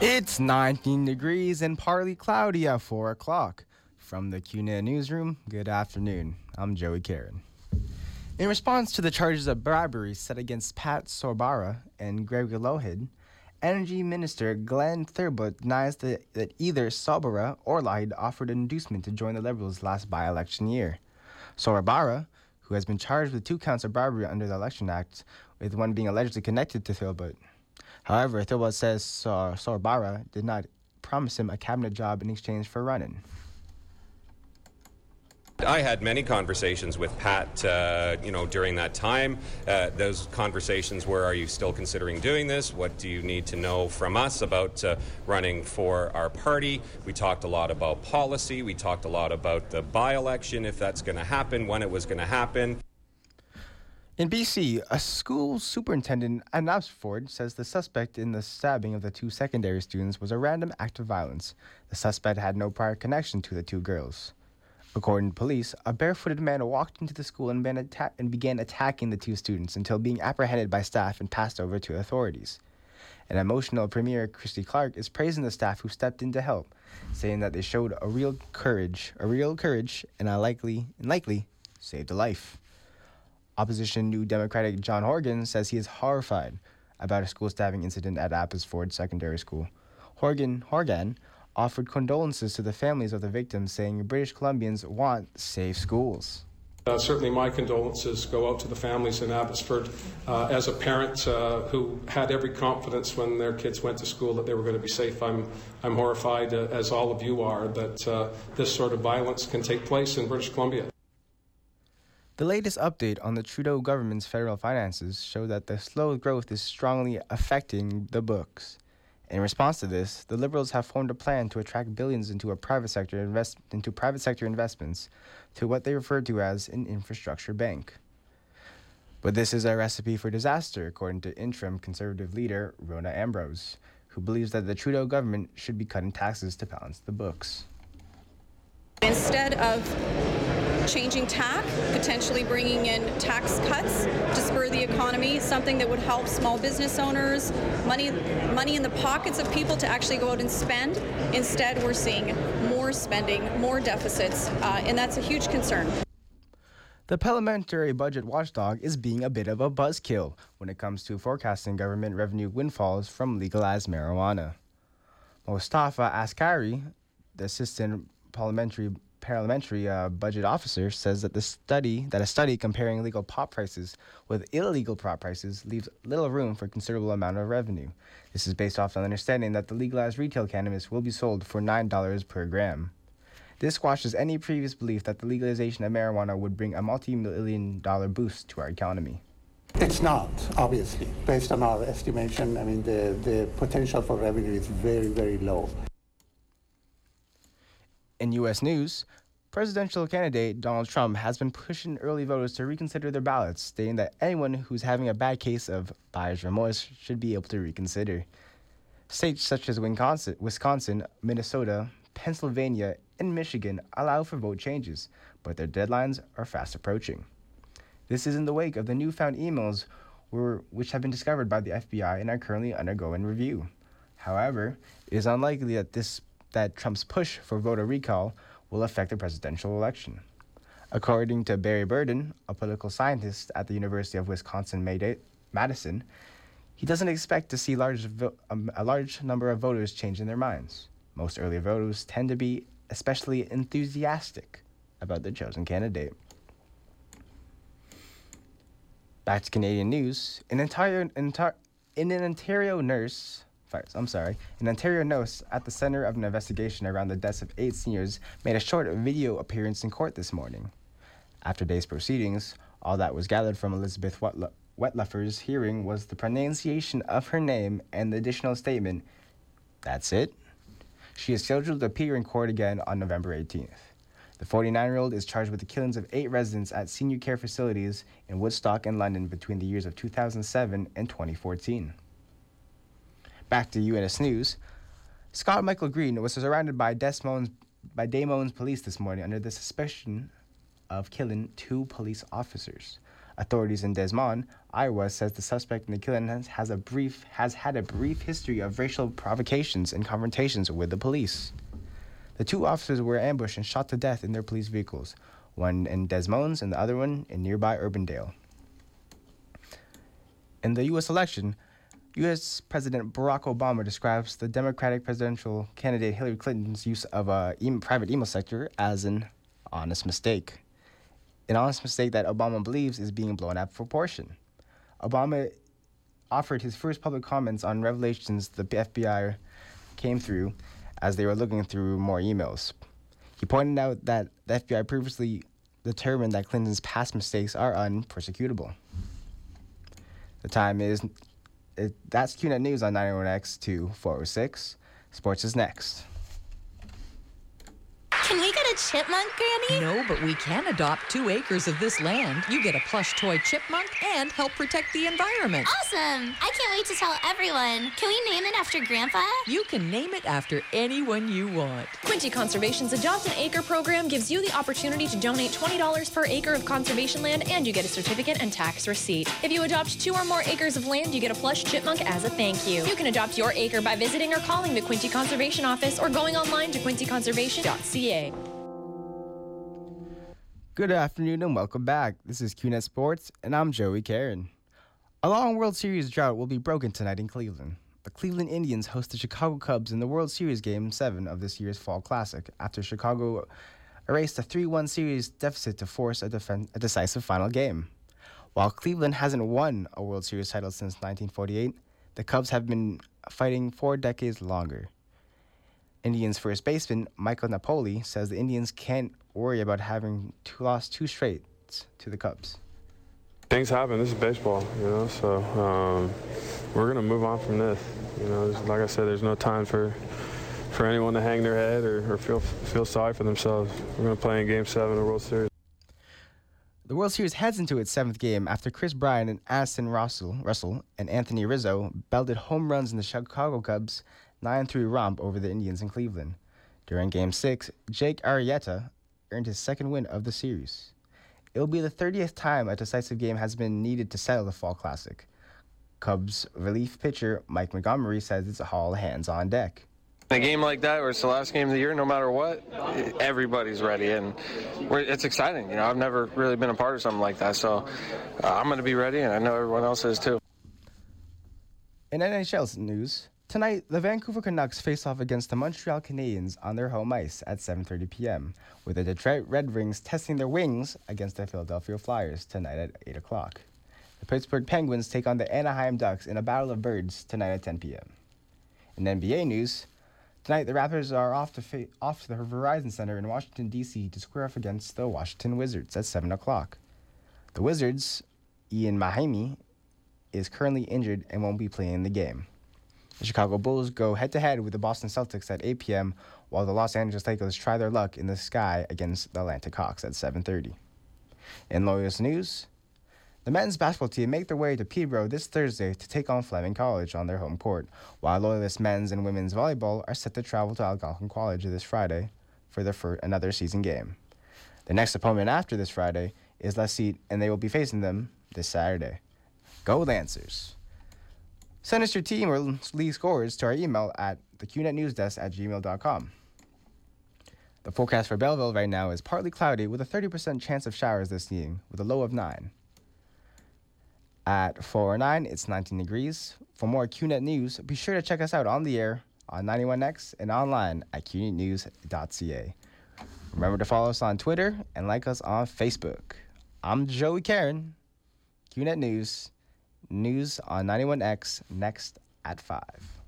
It's 19 degrees and partly cloudy at 4 o'clock. From the QNet Newsroom, good afternoon. I'm Joey Karen. In response to the charges of bribery set against Pat Sorbara and Gregory Lougheed, Energy Minister Glenn Thurbutt denies that either Sorbara or Lougheed offered an inducement to join the Liberals last by-election year. Sorbara, who has been charged with 2 counts of bribery under the Election Act, with one being allegedly connected to Thurbutt. However, Thurbutt says Sorbara did not promise him a cabinet job in exchange for running. I had many conversations with Pat, during that time. Those conversations were, are you still considering doing this? What do you need to know from us about running for our party? We talked a lot about policy. We talked a lot about the by-election, if that's going to happen, when it was going to happen. In BC, a school superintendent at Abbotsford says the suspect in the stabbing of the 2 secondary students was a random act of violence. The suspect had no prior connection to the 2 girls. According to police, a barefooted man walked into the school and began attacking the 2 students until being apprehended by staff and passed over to authorities. An emotional Premier Christy Clark is praising the staff who stepped in to help, saying that they showed a real courage, and likely saved a life. Opposition New Democratic John Horgan says he is horrified about a school stabbing incident at Abbotsford Secondary School. Horgan offered condolences to the families of the victims, saying British Columbians want safe schools. Certainly my condolences go out to the families in Abbotsford. As a parent who had every confidence when their kids went to school that they were going to be safe, I'm horrified, as all of you are, that this sort of violence can take place in British Columbia. The latest update on the Trudeau government's federal finances show that the slow growth is strongly affecting the books. In response to this, the Liberals have formed a plan to attract billions into private sector investments to what they refer to as an infrastructure bank. But this is a recipe for disaster, according to interim Conservative leader Rona Ambrose, who believes that the Trudeau government should be cutting taxes to balance the books. Instead of changing tack, potentially bringing in tax cuts to spur the economy, something that would help small business owners, money in the pockets of people to actually go out and spend. Instead, we're seeing more spending, more deficits, and that's a huge concern. The parliamentary budget watchdog is being a bit of a buzzkill when it comes to forecasting government revenue windfalls from legalized marijuana. Mostafa Askari, the assistant parliamentary budget officer, says that a study comparing legal pot prices with illegal pot prices leaves little room for a considerable amount of revenue. This is based off the understanding that the legalized retail cannabis will be sold for $9 per gram. This squashes any previous belief that the legalization of marijuana would bring a multi-million-dollar boost to our economy. It's not, obviously. Based on our estimation, the potential for revenue is very, very low. In U.S. news, presidential candidate Donald Trump has been pushing early voters to reconsider their ballots, stating that anyone who's having a bad case of buyer's remorse should be able to reconsider. States such as Wisconsin, Minnesota, Pennsylvania, and Michigan allow for vote changes, but their deadlines are fast approaching. This is in the wake of the newfound emails which have been discovered by the FBI and are currently undergoing review. However, it is unlikely that Trump's push for voter recall will affect the presidential election. According to Barry Burden, a political scientist at the University of Wisconsin-Madison, he doesn't expect to see a large number of voters changing their minds. Most early voters tend to be especially enthusiastic about their chosen candidate. Back to Canadian news, an Ontario nurse at the center of an investigation around the deaths of 8 seniors made a short video appearance in court this morning. After days' proceedings, all that was gathered from Elizabeth Wetluffer's hearing was the pronunciation of her name and the additional statement, "That's it." She is scheduled to appear in court again on November 18th. The 49-year-old is charged with the killings of 8 residents at senior care facilities in Woodstock and London between the years of 2007 and 2014. Back to U.S. news. Scott Michael Green was surrounded by Des Moines police this morning under the suspicion of killing 2 police officers. Authorities in Des Moines, Iowa, says the suspect in the killing has had a brief history of racial provocations and confrontations with the police. The two officers were ambushed and shot to death in their police vehicles, one in Des Moines and the other one in nearby Urbandale. In the U.S. election, U.S. President Barack Obama describes the Democratic presidential candidate Hillary Clinton's use of a private email sector as an honest mistake. An honest mistake that Obama believes is being blown out of proportion. Obama offered his first public comments on revelations the FBI came through as they were looking through more emails. He pointed out that the FBI previously determined that Clinton's past mistakes are unpersecutable. The time is, that's QNet News on 91X to 406. Sports is next. Can we get a chipmunk, Granny? No, but we can adopt 2 acres of this land. You get a plush toy chipmunk and help protect the environment. Awesome! I can't wait to tell everyone. Can we name it after Grandpa? You can name it after anyone you want. Quinty Conservation's Adopt an Acre program gives you the opportunity to donate $20 per acre of conservation land, and you get a certificate and tax receipt. If you adopt 2 or more acres of land, you get a plush chipmunk as a thank you. You can adopt your acre by visiting or calling the Quinty Conservation Office or going online to quintyconservation.ca. Good afternoon and welcome back. This is QNet Sports, and I'm Joey Karen. A long World Series drought will be broken tonight in Cleveland. The Cleveland Indians host the Chicago Cubs in the World Series Game 7 of this year's Fall Classic after Chicago erased a 3-1 series deficit to force a decisive final game. While Cleveland hasn't won a World Series title since 1948, the Cubs have been fighting 4 decades longer. Indians first baseman Michael Napoli says the Indians can't worry about having lost 2 straight to the Cubs. Things happen. This is baseball, so we're going to move on from this. Like I said, there's no time for anyone to hang their head or feel sorry for themselves. We're going to play in Game 7 of the World Series. The World Series heads into its 7th game after Chris Bryant and Addison Russell and Anthony Rizzo belted home runs in the Chicago Cubs' 9-3 romp over the Indians in Cleveland. During Game 6, Jake Arrieta earned his 2nd win of the series. It will be the 30th time a decisive game has been needed to settle the Fall Classic. Cubs relief pitcher Mike Montgomery says it's all hands on deck. In a game like that, where it's the last game of the year, no matter what, everybody's ready, and it's exciting. I've never really been a part of something like that, so I'm going to be ready, and I know everyone else is too. In NHL news, tonight, the Vancouver Canucks face off against the Montreal Canadiens on their home ice at 7:30 p.m., with the Detroit Red Wings testing their wings against the Philadelphia Flyers tonight at 8 o'clock. The Pittsburgh Penguins take on the Anaheim Ducks in a battle of birds tonight at 10 p.m. In NBA news, tonight the Raptors are off to the Verizon Center in Washington, D.C. to square off against the Washington Wizards at 7 o'clock. The Wizards, Ian Mahinmi, is currently injured and won't be playing the game. The Chicago Bulls go head-to-head with the Boston Celtics at 8 p.m., while the Los Angeles Lakers try their luck in the sky against the Atlantic Hawks at 7:30. In Loyalist news, the men's basketball team make their way to Peterborough this Thursday to take on Fleming College on their home court, while Loyalist men's and women's volleyball are set to travel to Algonquin College this Friday for another season game. The next opponent after this Friday is Lacete, and they will be facing them this Saturday. Go Lancers! Send us your team or league scores to our email at theqnetnewsdesk@gmail.com. The forecast for Belleville right now is partly cloudy with a 30% chance of showers this evening with a low of 9. At 4:09, it's 19 degrees. For more QNet news, be sure to check us out on the air on 91X and online at qnetnews.ca. Remember to follow us on Twitter and like us on Facebook. I'm Joey Karen, QNet News on 91X, next at 5.